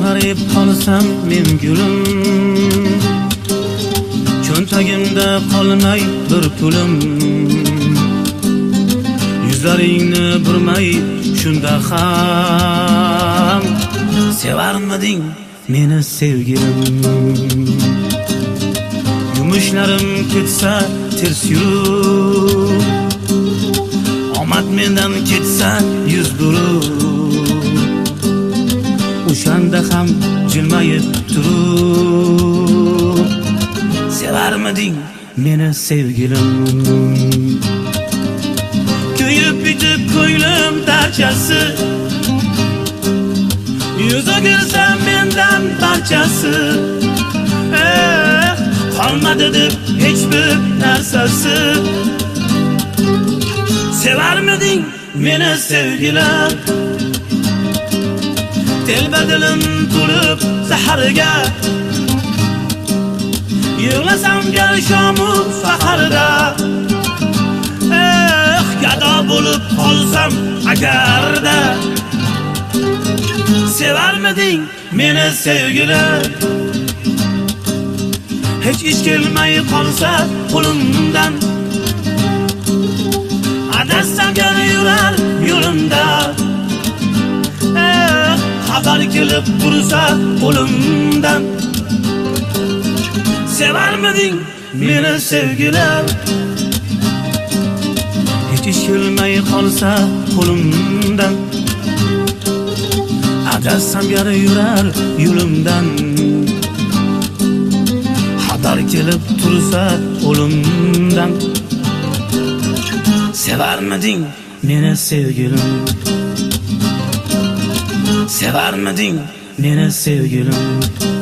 qarib qolsam men gulim, cho'ntagimda qolmay bir pulim. Yuzlaringni burmay shunda ham sevarmiding meni sevgilim? Yumushlarim ketsa ters yurib, omad mendan ketsa yuz burib, o'shanda ham jilmayib turib, sevarmiding meni sevgilim? Kuyib bitib ko'nglim darchasi, yuz o'girsam mendan barchasi, qolmadi deb hech bir narsasi. Sevarmiding meni sevgilim? Telbadilim to'lib saharga, yig'lasam gal shomu saharda, gado bo'lib qolsam agarda. Sevarmiding meni sevgilim? Hech ish kelmay qolsa qo'limdan, adashsam yana yurar yo'limda. Xabar kelib tursa qo'limdan, sevarmiding meni sevgilim? Hech ish kelmay qolsa qo'limdan, adashsam yana yurar yo'limdan. Xabar kelib tursa qo'limdan, sevarmiding meni sevgilim? Sevarmiding meni sevgilim?